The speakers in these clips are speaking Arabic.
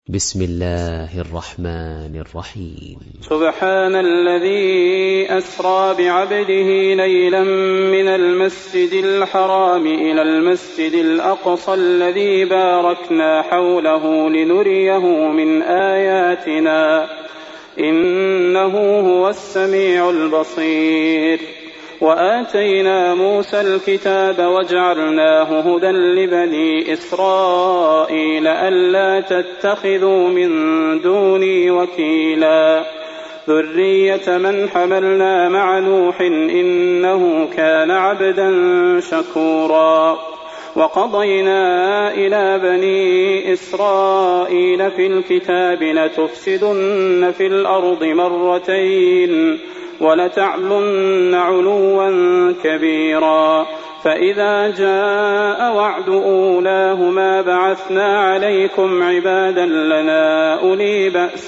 بسم الله الرحمن الرحيم. سبحان الذي أسرى بعبده ليلا من المسجد الحرام إلى المسجد الأقصى الذي باركنا حوله لنريه من آياتنا إنه هو السميع البصير. وآتينا موسى الكتاب وجعلناه هدى لبني إسرائيل ألا تتخذوا من دوني وكيلا ذرية من حملنا مع نوح إنه كان عبدا شكورا. وقضينا إلى بني إسرائيل في الكتاب لتفسدن في الأرض مرتين ولتعلن علوا كبيرا. فإذا جاء وعد أولاهما بعثنا عليكم عبادا لنا أولي بأس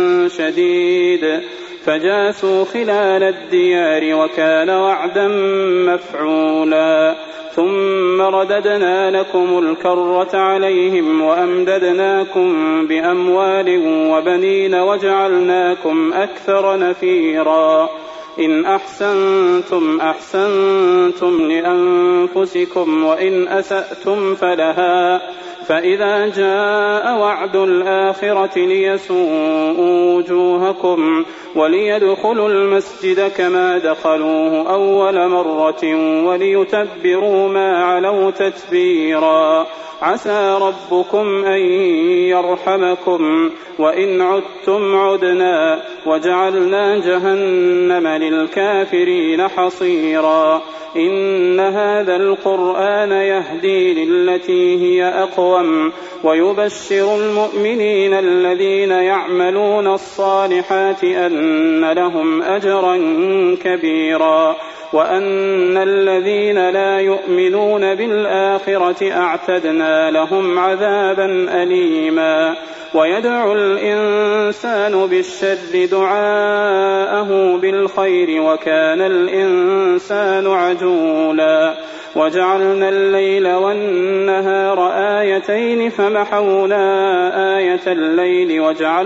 شديد فجاسوا خلال الديار وكان وعدا مفعولا. ثم رددنا لكم الكرة عليهم وأمددناكم بأموال وبنين وجعلناكم أكثر نفيرا. إن أحسنتم أحسنتم لأنفسكم وإن أسأتم فلها. فإذا جاء وعد الآخرة ليسوءوا وجوهكم وليدخلوا المسجد كما دخلوه أول مرة وليتبروا ما علوا تتبيرا. عسى ربكم أن يرحمكم وإن عدتم عدنا وجعلنا جهنم للكافرين حصيرا. إن هذا القرآن يهدي للتي هي أقوم ويبشر المؤمنين الذين يعملون الصالحات أن لهم أجرا كبيرا وأن الذين لا يؤمنون بالآخرة أعتدنا لهم عذابا أليما. ويدعو الإنسان بالشر دعاءه بالخير وكان الإنسان عجولا. وجعلنا الليل والنهار آيتين فمحونا آية الليل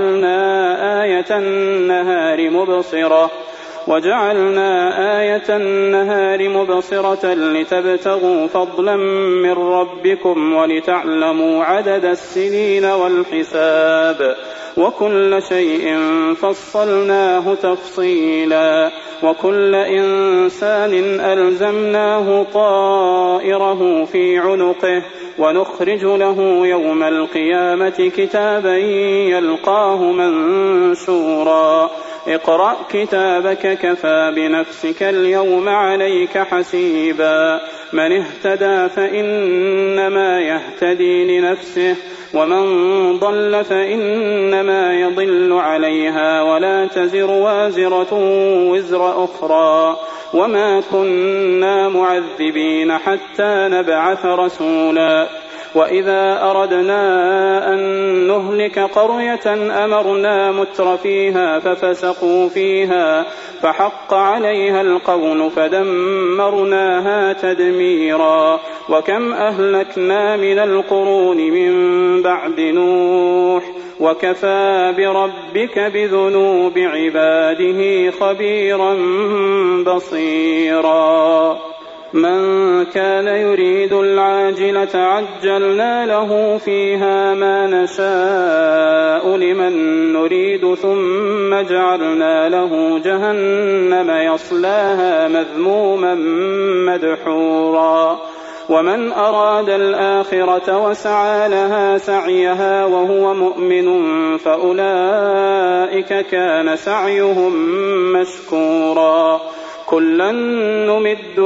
وجعلنا آية النهار مبصرة لتبتغوا فضلا من ربكم ولتعلموا عدد السنين والحساب وكل شيء فصلناه تفصيلا. وكل إنسان ألزمناه طائره في عنقه ونخرج له يوم القيامة كتابا يلقاه منشورا. اقرأ كتابك كفى بنفسك اليوم عليك حسيبا. من اهتدى فإنما يهتدي لنفسه ومن ضل فإنما يضل عليها ولا تزر وازرة وزر أخرى. وما كنا معذبين حتى نبعث رسولا. وإذا أردنا أن نهلك قرية أمرنا متر فيها ففسقوا فيها فحق عليها القول فدمرناها تدميرا. وكم أهلكنا من القرون من بعد نوح وكفى بربك بذنوب عباده خبيرا بصيرا. من كان يريد العاجلة عجلنا له فيها ما نشاء لمن نريد ثم جعلنا له جهنم يصلاها مذموما مدحورا. ومن أراد الآخرة وسعى لها سعيها وهو مؤمن فأولئك كان سعيهم مشكورا. كلا نمد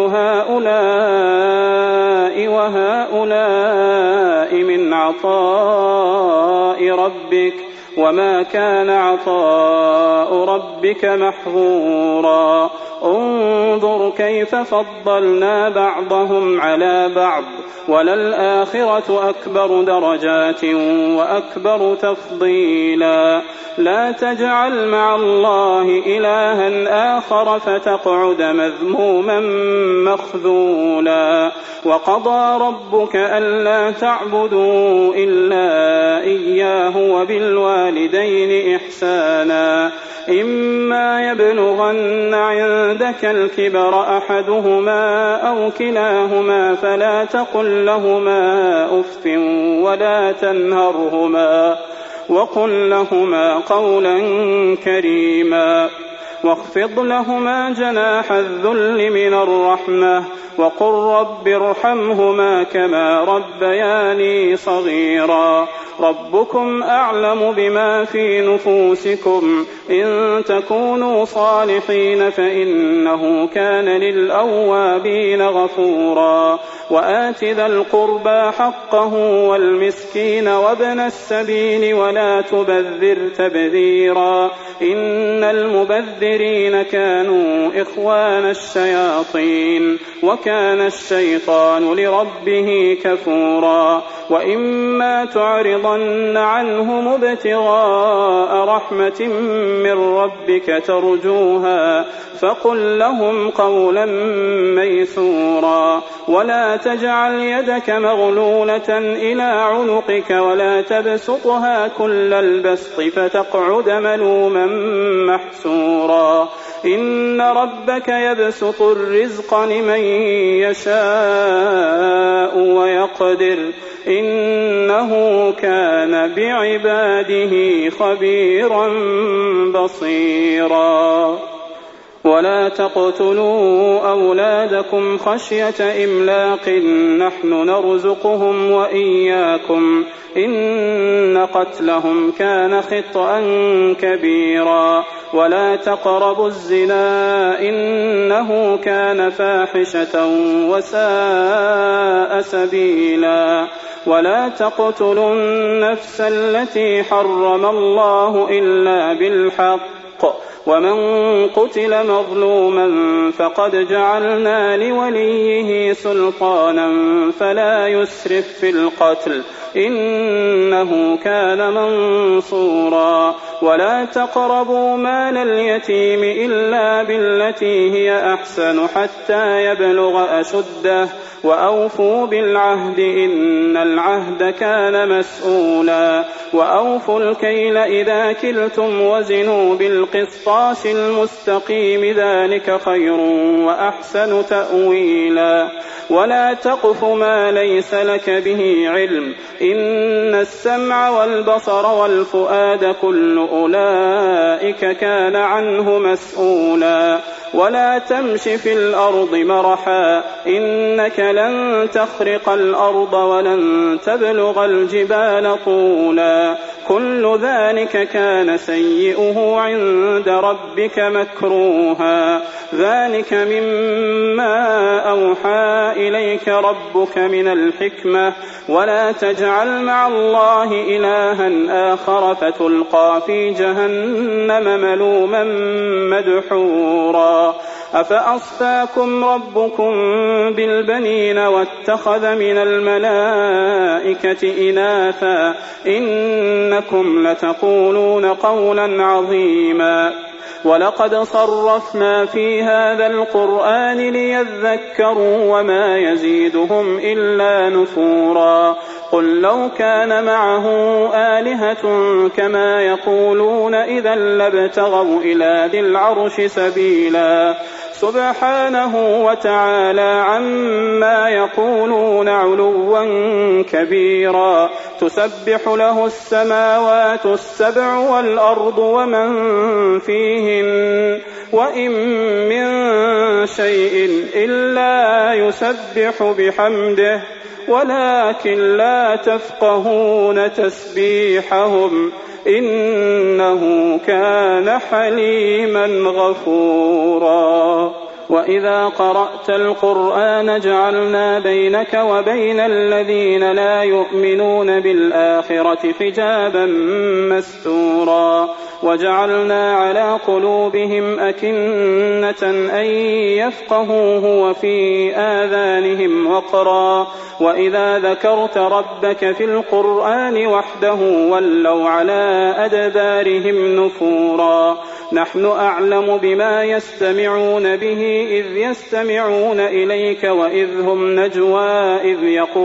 هؤلاء وهؤلاء من عطاء ربك وما كان عطاء ربك محظورا. انظر كيف فضلنا بعضهم على بعض وللآخرة أكبر درجات وأكبر تفضيلا لا تجعل مع الله إلها آخر فتقعد مذموما مخذولا وقضى ربك ألا تعبدوا إلا إياه وبالوالدين إحسانا إما يبلغن عندك الكبر أحدهما أو كلاهما فلا تقل لهما أف ولا تنهرهما وقل لهما قولا كريما واخفض لهما جناح الذل من الرحمة وقل رب ارحمهما كما ربياني صغيرا ربكم أعلم بما في نفوسكم إن تكونوا صالحين فإنه كان للأوابين غفورا وآت ذا القربى حقه والمسكين وابن السبيل ولا تبذر تبذيرا إن المبذرين كانوا إخوان الشياطين وكان الشيطان لربه كفورا وإما تعرضن عنهم ابتغاء رحمة من ربك ترجوها فقل لهم قولا ميسورا ولا تجعل يدك مغلولة إلى عنقك ولا تبسطها كل البسط فتقعد ملوما محسورا إن ربك يبسط الرزق لمن يشاء ويقدر إنه كان بعباده خبيرا بصيرا ولا تقتلوا أولادكم خشية إملاق نحن نرزقهم وإياكم إن قتلهم كان خطأ كبيرا ولا تقربوا الزنا إنه كان فاحشة وساء سبيلا ولا تقتلوا النفس التي حرم الله إلا بالحق ومن قتل مظلوما فقد جعلنا لوليه سلطانا فلا يسرف في القتل إنه كان منصورا ولا تقربوا مال اليتيم إلا بالتي هي أحسن حتى يبلغ أشده وأوفوا بالعهد إن العهد كان مسؤولا وأوفوا الكيل إذا كلتم وزنوا بالقسطاس المستقيم ذلك خير وأحسن تأويلا ولا تقف ما ليس لك به علم إن السمع والبصر والفؤاد كل أولئك كان عنه مسؤولا ولا تمش في الأرض مرحا إنك لن تخرق الأرض ولن تبلغ الجبال طولا كل ذلك كان سيئه عند ربك مكروها ذلك مما أوحى إليك ربك من الحكمة ولا تجعل مع الله إلها آخر فتلقى في جهنم ملوما مدحورا أفأصفاكم ربكم بالبنين واتخذ من الملائكة إناثا إنكم لتقولون قولا عظيما ولقد صرفنا في هذا القرآن ليذكروا وما يزيدهم إلا نفورا قل لو كان معه آلهة كما يقولون إذا لابتغوا إلى ذي العرش سبيلا سبحانه وتعالى عما يقولون علوا كبيرا تسبح له السماوات السبع والأرض ومن فيهن وإن من شيء إلا يسبح بحمده ولكن لا تفقهون تسبيحهم إنه كان حليما غفورا وإذا قرأت القرآن جعلنا بينك وبين الذين لا يؤمنون بالآخرة حجابا مستورا وجعلنا على قلوبهم أكنة أن يفقهوه وفي آذانهم وقرا وإذا ذكرت ربك في القرآن وحده ولوا على أدبارهم نفورا نحن أعلم بما يستمعون به إذ يستمعون إليك وإذ هم نجوى إذ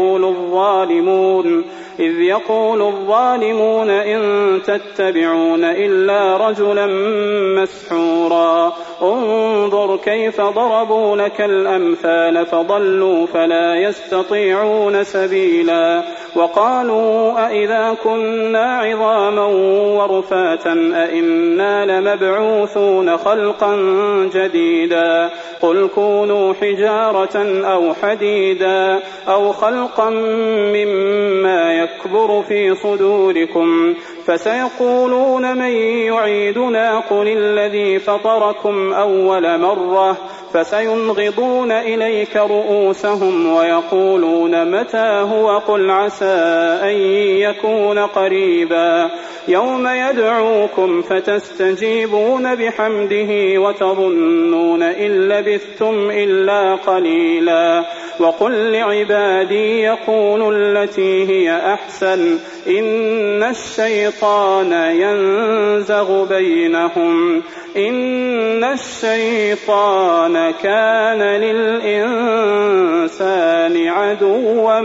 يقول الظالمون إن تتبعون إلا رجلا مسحورا انظر كيف ضربوا لك الأمثال فضلوا فلا يستطيعون سبيلا وقالوا أئذا كنا عظاما ورفاتا أئنا لمبعوثون خلقا جديدا قل كونوا حجارة أو حديدا أو خلقا مما يكبر في صدوركم فسيقولون من يعيدنا قل الذي فطركم أول مرة فسينغضون إليك رؤوسهم ويقولون متى هو قل عسى أن يكون قريبا يوم يدعوكم فتستجيبون بحمده وتظنون إن لبثتم إلا قليلا وقل لعبادي يقولوا التي هي أحسن إن الشيطان ينزغ بينهم إن الشيطان كان للإنسان عدوا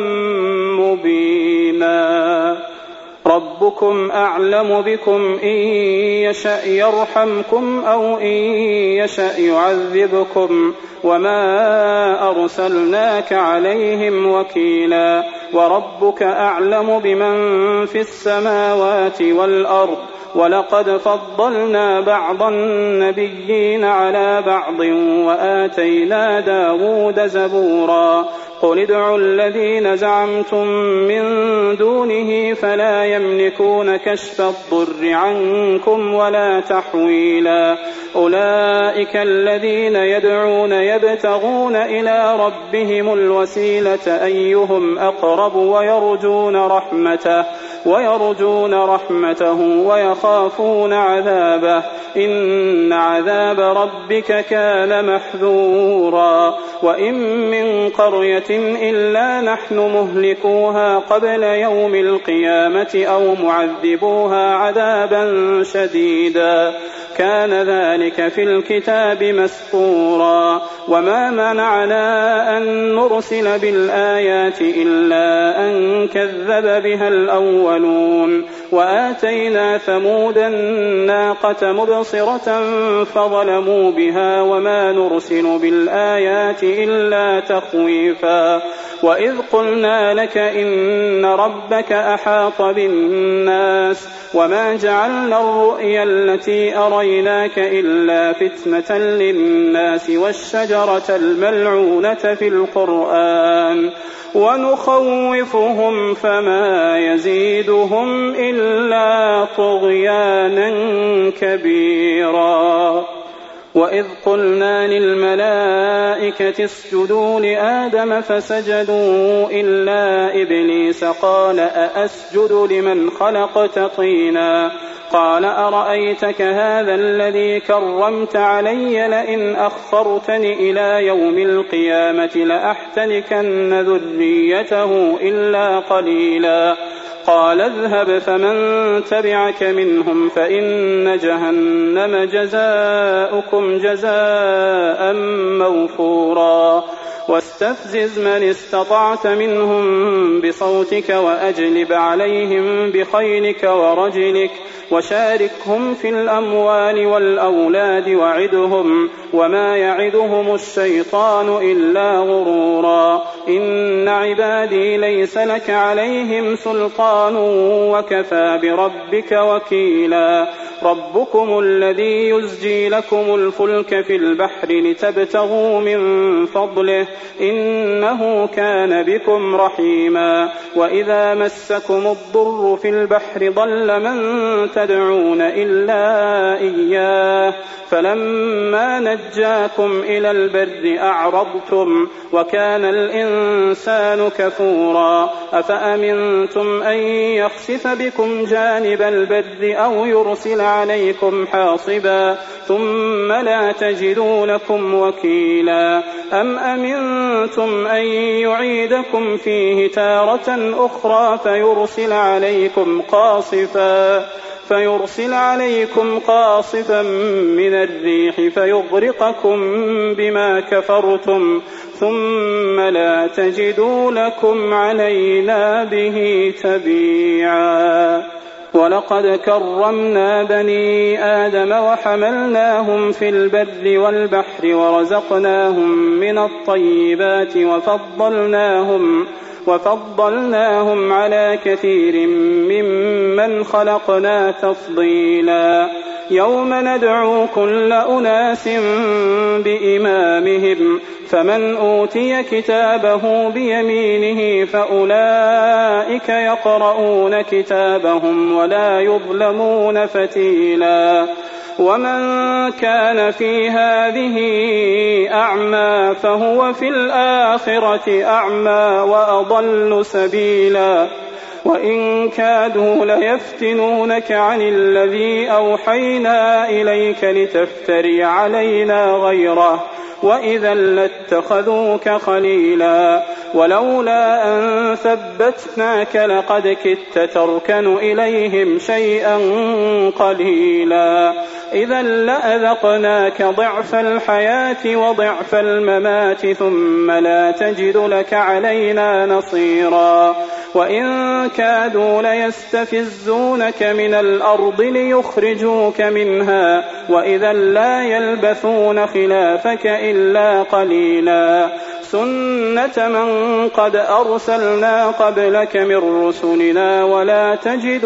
مبينا ربكم أعلم بكم إن يشأ يرحمكم أو إن يشأ يعذبكم وما أرسلناك عليهم وكيلا وربك أعلم بمن في السماوات والأرض ولقد فضلنا بعض النبيين على بعض وآتينا داود زبورا قل ادعوا الذين زعمتم من دونه فلا يملكون كشف الضر عنكم ولا تحويلا أولئك الذين يدعون يبتغون إلى ربهم الوسيلة أيهم أقرب ويرجون رحمته ويخافون عذابه إن عذاب ربك كان محذورا وإن من قرية إلا نحن مهلكوها قبل يوم القيامة أو معذبوها عذابا شديدا كان ذلك في الكتاب مسطورا وما منعنا أن نرسل بالآيات إلا أن كذب بها الأولون وآتينا ثمود الناقة مبصرة فظلموا بها وما نرسل بالآيات إلا تخويفا وإذ قلنا لك إن ربك أحاط بالناس وما جعلنا الرؤيا التي أريناك إلا فتنة للناس والشجرة الملعونة في القرآن ونخوفهم فما يزيدهم إلا طغيانا كبيرا وإذ قلنا للملائكة اسجدوا لآدم فسجدوا إلا إبليس قال أأسجد لمن خلقت طينا قال أرأيتك هذا الذي كرمت علي لئن أخرتني إلى يوم القيامة لأحتنكن ذريته إلا قليلا قال اذهب فمن تبعك منهم فإن جهنم جزاؤكم جزاء موفورا واستفزز من استطعت منهم بصوتك وأجلب عليهم بخيلك ورجلك وشاركهم في الأموال والأولاد وعدهم وما يعدهم الشيطان إلا غرورا إن عبادي ليس لك عليهم سلطان وكفى بربك وكيلا ربكم الذي يزجي لكم الفلك في البحر لتبتغوا من فضله إنه كان بكم رحيما وإذا مسكم الضر في البحر ضل من تدعون إلا إياه فلما نجاكم إلى البر أعرضتم وكان الإنسان كفورا أفأمنتم أن يخسف بكم جانب البر أو يرسل عليكم حاصبا ثم لا تجدوا لكم وكيلا أم أمنتم أن يعيدكم فيه تارة أخرى فيرسل عليكم قاصفا من الريح فيغرقكم بما كفرتم ثم لا تجدوا لكم علينا به تبيعا ولقد كرمنا بني آدم وحملناهم في البر والبحر ورزقناهم من الطيبات وفضلناهم على كثير ممن خلقنا تفضيلا يوم ندعو كل أناس بإمامهم فمن أوتي كتابه بيمينه فأولئك يقرؤون كتابهم ولا يظلمون فتيلا ومن كان في هذه أعمى فهو في الآخرة أعمى وأضل سبيلا وإن كادوا ليفتنونك عن الذي أوحينا إليك لتفتري علينا غيره وإذا لاتخذوك خليلا ولولا أن ثبتناك لقد كدت تركن إليهم شيئا قليلا إذا لأذقناك ضعف الحياة وضعف الممات ثم لا تجد لك علينا نصيرا وإن كادوا ليستفزونك من الأرض ليخرجوك منها وإذا لا يلبثون خلافك إلا قليلا سنة من قد أرسلنا قبلك من رسلنا ولا تجد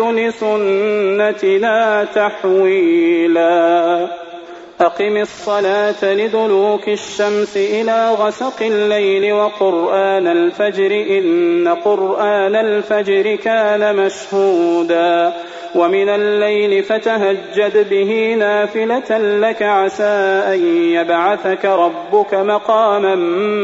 لسنتنا تحويلا أقم الصلاة لدلوك الشمس إلى غسق الليل وقرآن الفجر إن قرآن الفجر كان مشهودا ومن الليل فتهجد به نافلة لك عسى أن يبعثك ربك مقاما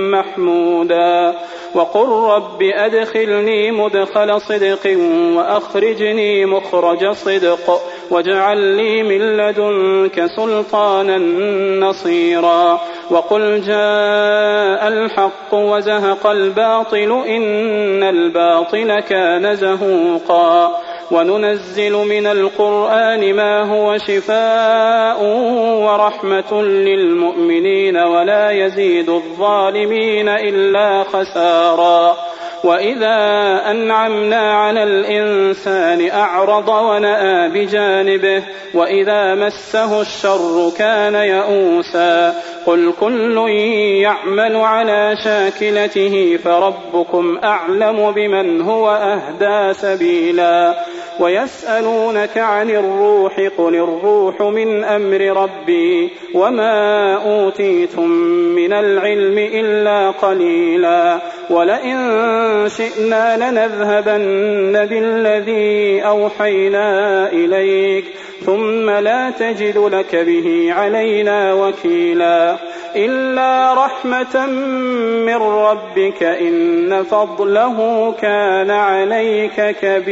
محمودا وقل رب أدخلني مدخل صدق وأخرجني مخرج صدق واجعل لي من لدنك سلطانا نصيرا وقل جاء الحق وزهق الباطل إن الباطل كان زهوقا وننزل من القرآن ما هو شفاء ورحمة للمؤمنين ولا يزيد الظالمين إلا خسارا وإذا أنعمنا على الإنسان أعرض ونأى بجانبه وإذا مسه الشر كان يئوسا قل كل يعمل على شاكلته فربكم أعلم بمن هو أهدى سبيلا ويسألونك عن الروح قل الروح من أمر ربي وما أوتيتم من العلم إلا قليلا ولئن شئنا لنذهبن بالذي أوحينا إليك ثم لا تجد لك به علينا وكيلا إلا رحمة من ربك إن فضله كان عليك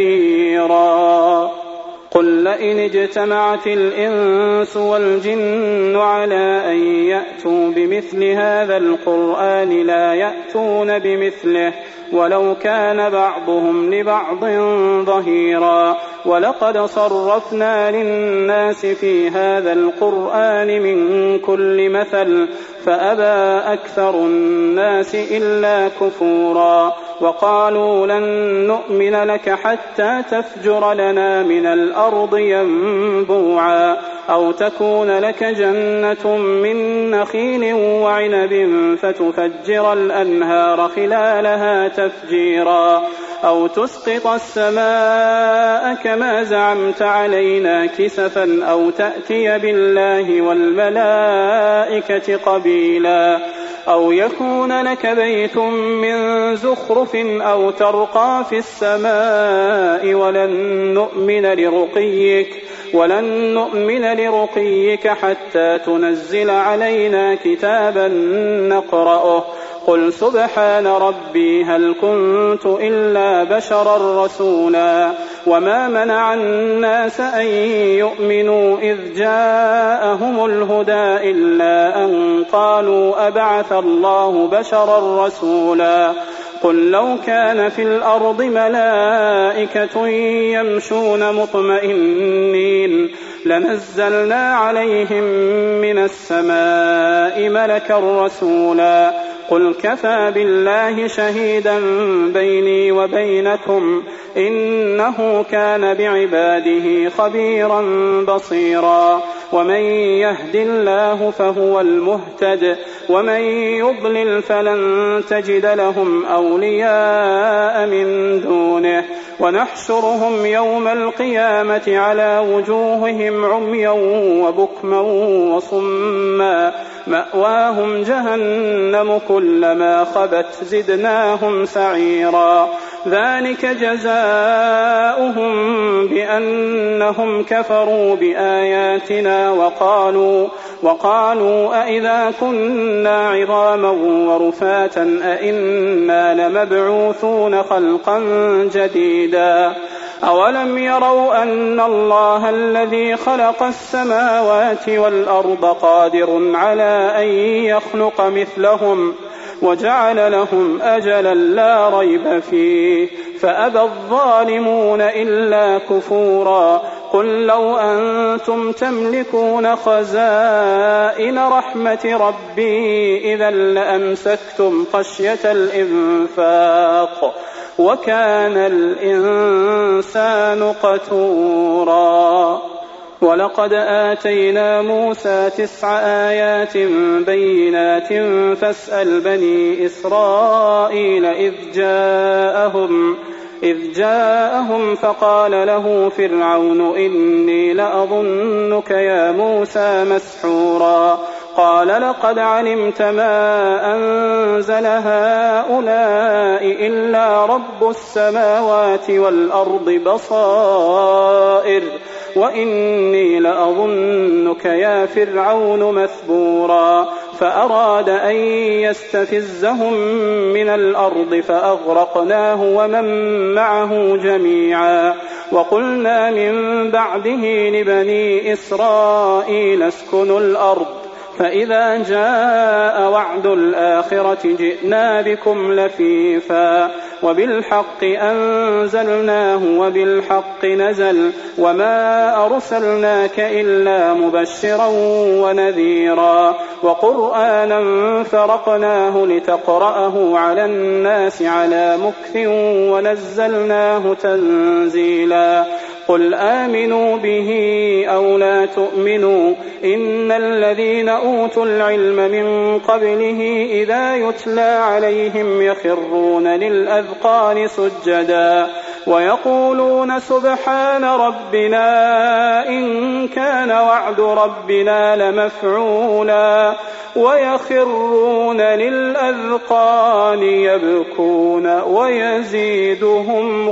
كبيرا قل لئن اجتمعت الإنس والجن على أن يأتوا بمثل هذا القرآن لا يأتون بمثله ولو كان بعضهم لبعض ظهيرا ولقد صرفنا للناس في هذا القرآن من كل مثل فأبى أكثر الناس إلا كفورا وقالوا لن نؤمن لك حتى تفجر لنا من الأرض ينبوعا أو تكون لك جنة من نخيل وعنب فتفجر الأنهار خلالها تفجيرا أو تسقط السماء كما زعمت علينا كسفا أو تأتي بالله والملائكة قبيلا أو يكون لك بيت من زخرف أو ترقى في السماء ولن نؤمن لرقيك حتى تنزل علينا كتابا نقرأه قل سبحان ربي هل كنت إلا بشرا رسولا وما منع الناس أن يؤمنوا إذ جاءهم الهدى إلا أن قالوا أبعث الله بشرا رسولا قل لو كان في الأرض ملائكة يمشون مطمئنين لنزلنا عليهم من السماء ملكا رسولا قل كفى بالله شهيدا بيني وبينكم إنه كان بعباده خبيرا بصيرا ومن يهد الله فهو المهتد ومن يضلل فلن تجد لهم أولياء من دونه ونحشرهم يوم القيامة على وجوههم عميا وبكما وصما مأواهم جهنم كلما خبت زدناهم سعيرا ذلك جزاؤهم بأنهم كفروا بآياتنا وقالوا أئذا كنا عظاما ورفاتا أئنا لمبعوثون خلقا جديدا أولم يروا أن الله الذي خلق السماوات والأرض قادر على أن يخلق مثلهم وجعل لهم أجلا لا ريب فيه فأبى الظالمون إلا كفورا قل لو أنتم تملكون خزائن رحمة ربي إذا لأمسكتم خشية الإنفاق وكان الإنسان قتورا ولقد آتينا موسى 9 آيات بينات فاسأل بني إسرائيل إذ جاءهم فقال له فرعون إني لأظنك يا موسى مسحورا قال لقد علمت ما أنزل هؤلاء إلا رب السماوات والأرض بصائر وإني لأظنك يا فرعون مثبورا فأراد أن يستفزهم من الأرض فأغرقناه ومن معه جميعا وقلنا من بعده لبني إسرائيل اسكنوا الأرض فإذا جاء وعد الآخرة جئنا بكم لفيفا وبالحق أنزلناه وبالحق نزل وما أرسلناك إلا مبشرا ونذيرا وقرآنا فرقناه لتقرأه على الناس على مكث ونزلناه تنزيلا قل آمنوا به أو لا تؤمنوا إن الذين أوتوا العلم من قبله إذا يتلى عليهم يخرون للأذقان سجدا ويقولون سبحان ربنا إن كان وعد ربنا لمفعولا ويخرون للأذقان يبكون ويزيدهم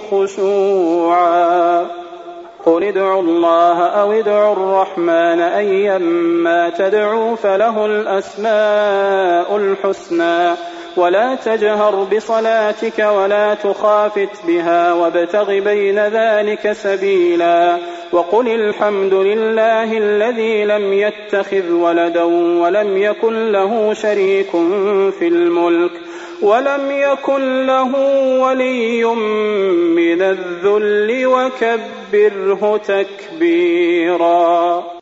خشوعا قل ادعوا الله أو ادعوا الرحمن أيما تدعوا فله الأسماء الحسنى ولا تجهر بصلاتك ولا تخافت بها وابتغ بين ذلك سبيلا وقل الحمد لله الذي لم يتخذ ولدا ولم يكن له شريك في الملك ولم يكن له ولي من الذل وكبره تكبيرا.